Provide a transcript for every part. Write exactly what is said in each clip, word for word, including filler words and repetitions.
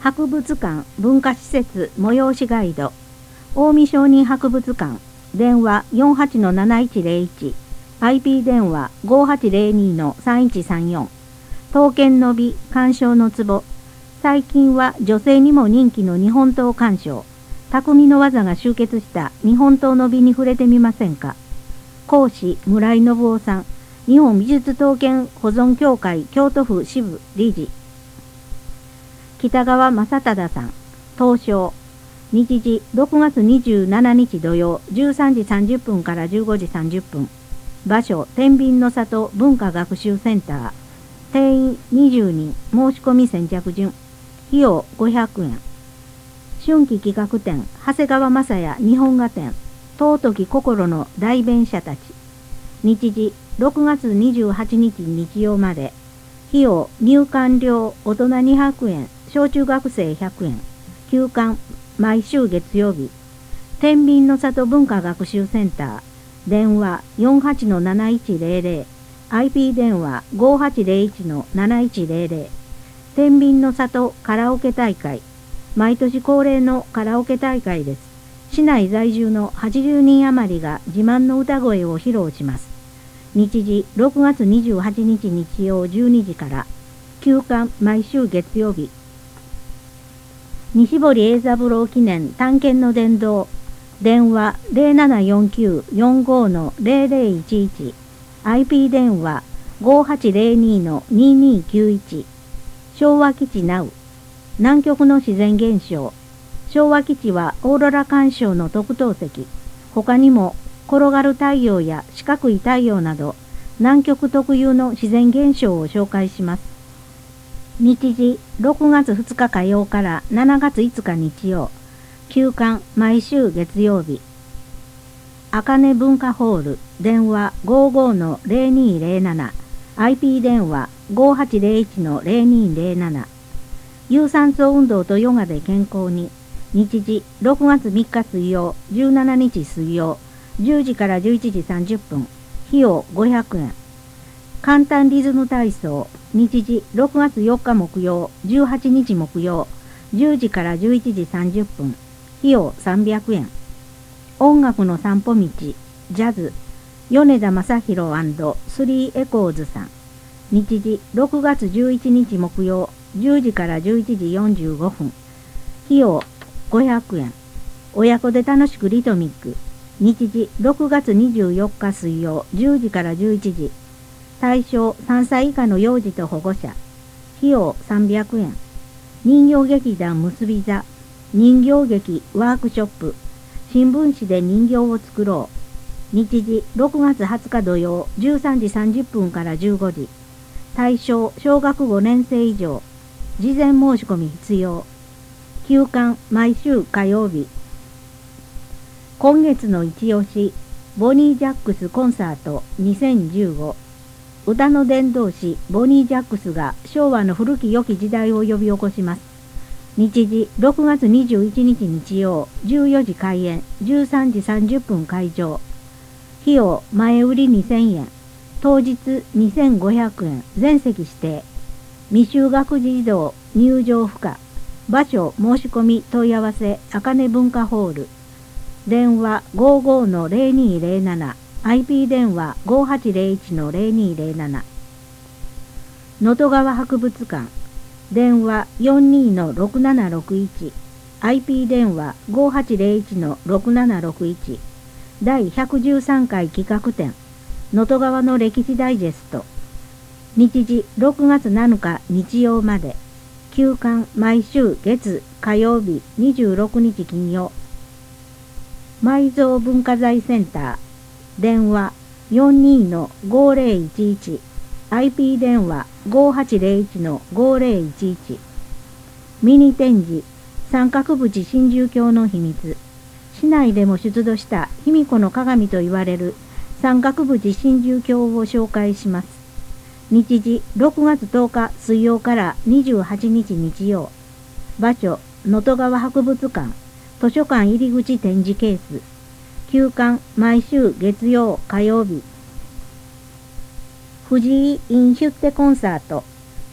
博物館文化施設催しガイド近江商人博物館電話 よんはちのなないちゼロいち アイピー 電話 ごはちゼロにのさんいちさんよん刀剣の美鑑賞の壺最近は女性にも人気の日本刀鑑賞匠の技が集結した日本刀の美に触れてみませんか。講師村井信夫さん日本美術刀剣保存協会京都府支部理事北川正忠さん東証日時ろくがつにじゅうしちにち土曜じゅうさんじさんじゅっぷんからじゅうごじさんじゅっぷん場所天秤の里文化学習センター定員にじゅうにん申し込み先着順費用ごひゃくえん春季企画展長谷川雅也日本画展尊き心の代弁者たち日時ろくがつにじゅうはちにち日曜まで費用入館料大人にひゃくえん小中学生ひゃくえん休館毎週月曜日天秤の里文化学習センター電話 よんはちのなないちゼロゼロ アイピー 電話 ごはちゼロいちのなないちゼロゼロ天秤の里カラオケ大会毎年恒例のカラオケ大会です。市内在住のはちじゅうにん余りが自慢の歌声を披露します。日時ろくがつにじゅうはちにち日曜じゅうにじから休館毎週月曜日西堀英三郎記念探検の伝道電話 ゼロななよんきゅうよんごのゼロゼロいちいち アイピー 電話 ごはちゼロにのににきゅういち昭和基地ナウ南極の自然現象昭和基地はオーロラ鑑賞の特等席他にも転がる太陽や四角い太陽など南極特有の自然現象を紹介します。日時ろくがつふつか火曜からしちがついつか日曜休館毎週月曜日あかね文化ホール電話 ごごのゼロにゼロなな アイピー 電話 ごはちゼロいちのゼロにゼロなな有酸素運動とヨガで健康に日時ろくがつみっか水曜じゅうしちにち水曜じゅうじからじゅういちじさんじゅっぷん費用ごひゃくえん簡単リズム体操日時ろくがつよっか木曜じゅうはちにち木曜じゅうじからじゅういちじさんじゅっぷん費用さんびゃくえん音楽の散歩道ジャズ米田正宏&スリーエコーズさん日時ろくがつじゅういちにち木曜じゅうじからじゅういちじよんじゅうごふん費用ごひゃくえん親子で楽しくリトミック日時ろくがつにじゅうよっか水曜じゅうじからじゅういちじ対象さんさい以下の幼児と保護者費用さんびゃくえん人形劇団結び座人形劇ワークショップ新聞紙で人形を作ろう日時ろくがつはつか土曜じゅうさんじさんじゅっぷんからじゅうごじ対象小学ごねん生以上事前申し込み必要休館毎週火曜日今月の一押しボニー・ジャックスコンサートにせんじゅうご歌の伝道師ボニー・ジャックスが昭和の古き良き時代を呼び起こします。日時ろくがつにじゅういちにち日曜じゅうよじ開演じゅうさんじさんじゅっぷん会場費用前売りにせんえん当日にせんごひゃくえん全席指定未就学児児童入場不可場所申し込み問い合わせあかね文化ホール電話 ごごのゼロにゼロなな アイピー 電話 ごはちゼロいちのゼロにゼロなな能登川博物館電話 よんにのろくななろくいち アイピー 電話 ごはちゼロいちのろくななろくいちだいひゃくじゅうさんかい企画展能登川の歴史ダイジェスト日時ろくがつなのか日曜まで休館毎週月火曜日にじゅうろくにち金曜埋蔵文化財センター電話 よんにのごゼロいちいち アイピー 電話 ごはちゼロいちのごゼロいちいちミニ展示三角淵真珠鏡の秘密市内でも出土した卑弥呼の鏡と言われる三角淵真珠鏡を紹介します。日時ろくがつとおか水曜からにじゅうはちにち日曜場所能登川博物館図書館入口展示ケース休館毎週月曜火曜日藤井インヒュッテコンサート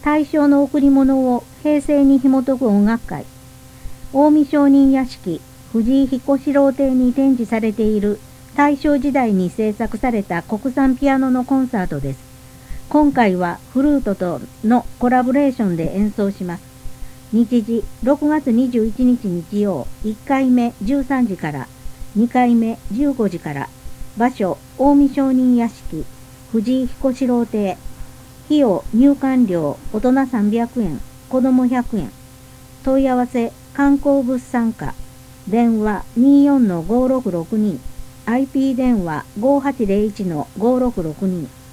大正の贈り物を平成に紐解く音楽会。近江商人屋敷藤井彦四郎邸に展示されている大正時代に制作された国産ピアノのコンサートです。今回はフルートとのコラボレーションで演奏します。日時ろくがつにじゅういちにち日曜、いっかいめじゅうさんじから、にかいめじゅうごじから。場所近江商人屋敷藤井彦四郎邸。費用入館料大人さんびゃくえん、子どもひゃくえん。問い合わせ観光物産課。電話 にじゅうよんのごろくろくに、アイピー 電話 ごはちゼロいちのごろくろくに。